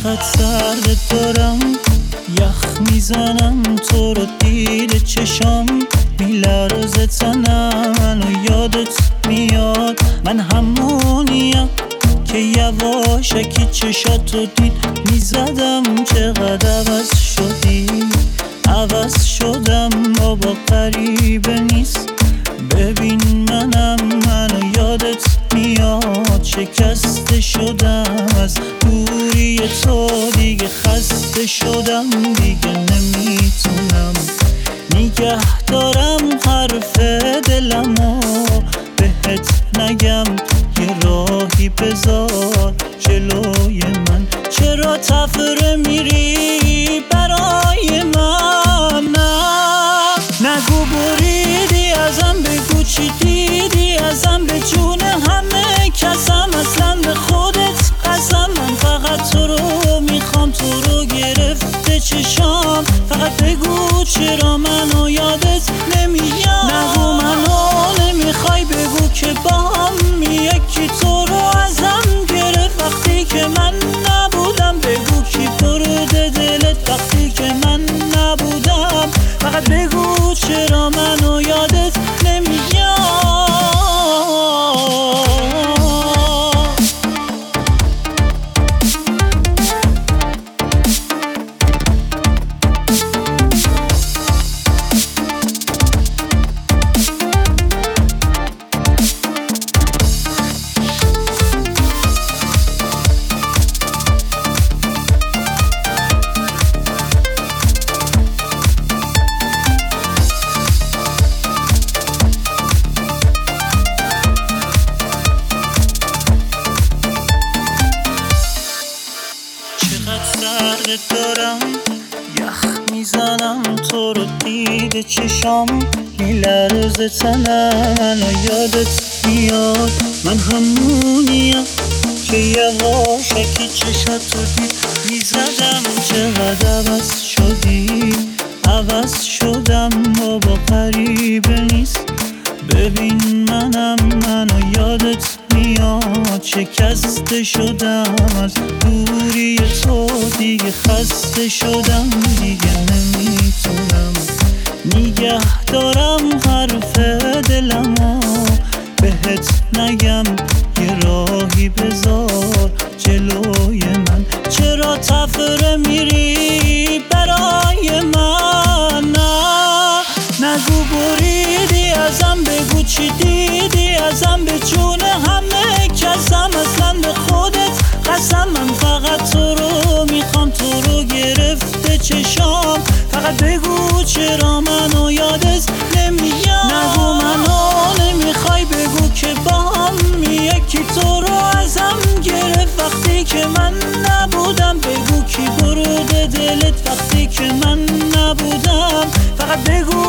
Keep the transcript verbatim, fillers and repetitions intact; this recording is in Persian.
چقدر سرد دارم، یخ میزنم تو رو دید چشام، میلرزه تنم منو یادت میاد. من همونیم که یواشکی چشاتو دید میزدم. چقدر عوض شدی، عوض شدم بابا غریبه نیست. ببین منم منو یادت میاد. شکسته شدم از دوری تو، دیگه خسته شدم، دیگه نمیتونم نگه دارم حرف دلمو بهت نگم. یه راهی بذار جلوی من، چرا تفره میری برای من؟ نه نگو بریدی ازم، بگو چی دیدی ازم، به جون همه کسم، اصلا به خودت قسم. من فقط تو رو میخوام، تو رو گرفته چشام. فقط بگو چرا منو یادت نمیاد. نگو منو نمیخوای، بگو که با هم یکی تو رو ازم گرفت وقتی که من نبودم. بگو کی برده دلت وقتی که من نبودم. فقط بگو چرا منو یادت نمیاد. سرد دارم، یخ میزنم تو رو دید چشام، میلرزه تنم منو یادت میاد. من همونیم که یواشکی چشاتو دید میزدم. چقدر عوض شدی، عوض شدم بابا غریبه نیست. ببین منم منو یادت میاد. شکسته شدم از دوری تو، دیگه خسته شدم، دیگه نمیتونم نگه دارم حرف دلمو بهت نگم. یه راهی بذار جلوی من، چرا تفره میری برای من؟ نه نگو بریدی ازم، بگو چی دیدی ازم، به جون همه کسم، اصلا به خودت قسم. من فقط تو رو میخوام، تو رو گرفته چشام. فقط بگو چرا منو یادت نمیاد. نگو منو نمیخوای، بگو که با هم یکی تو رو ازم گرفت وقتی که من نبودم. بگو کی برده دلت وقتی که من نبودم. فقط بگو